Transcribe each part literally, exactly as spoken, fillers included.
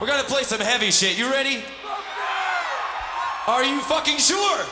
We're gonna play some heavy shit. You ready? Are you fucking sure?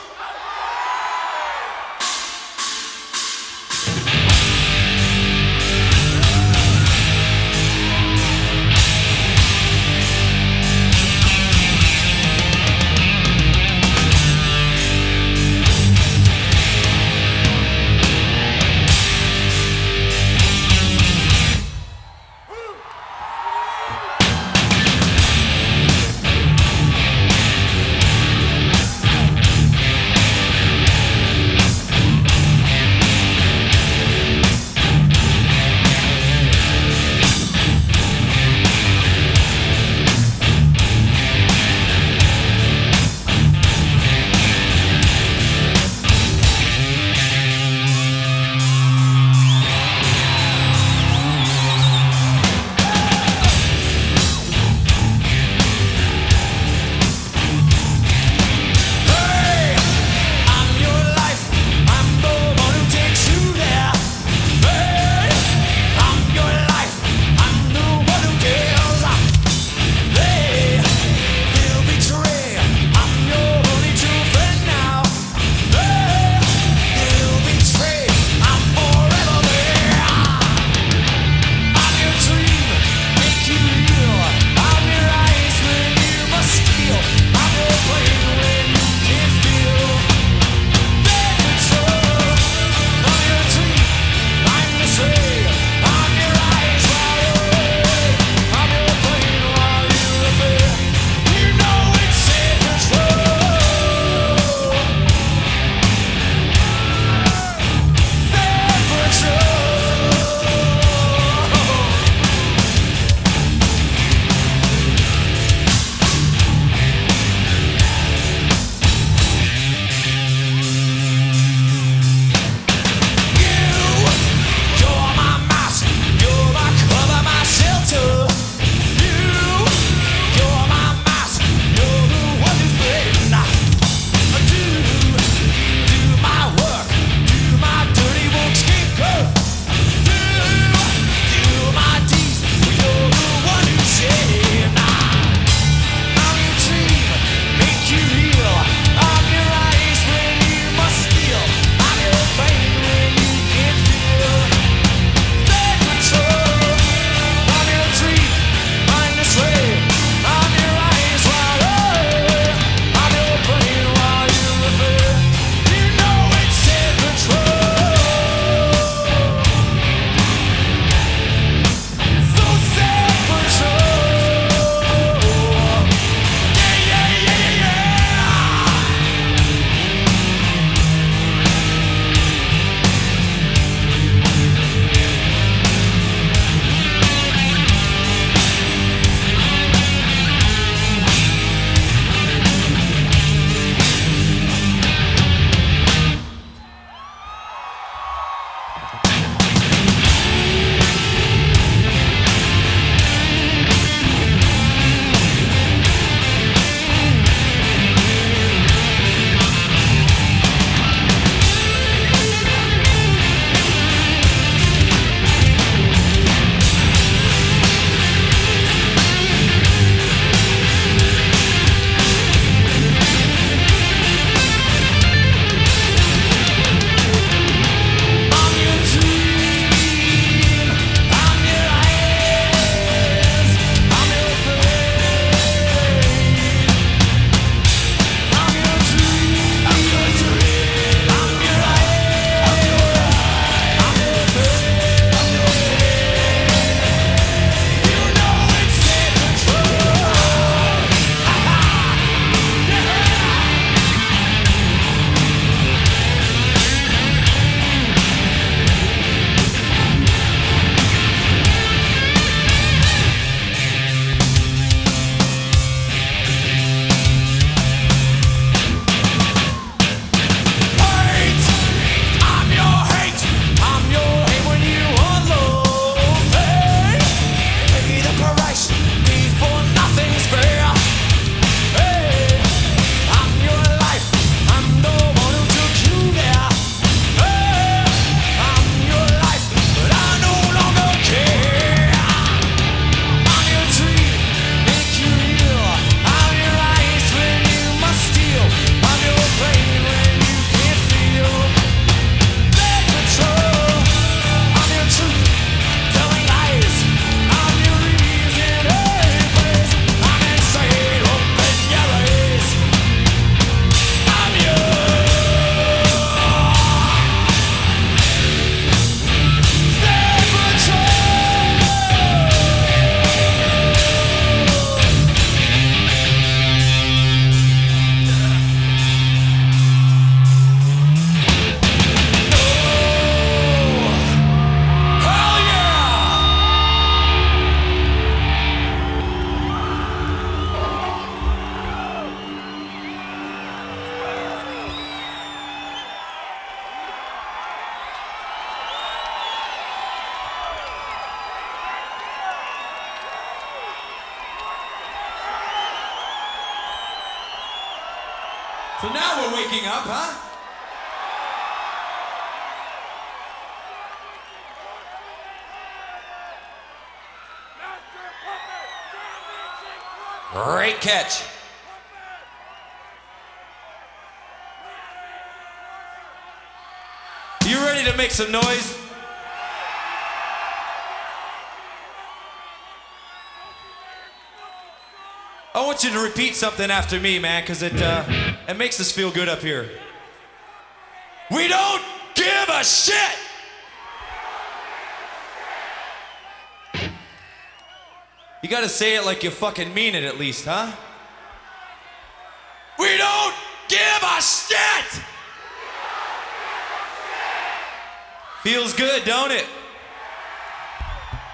So now we're waking up, huh? Great catch. You ready to make some noise? I want you to repeat something after me, man, because it, uh, it makes us feel good up here. We don't give a shit! You gotta say it like you fucking mean it at least, huh? We don't give a shit! Feels good, don't it?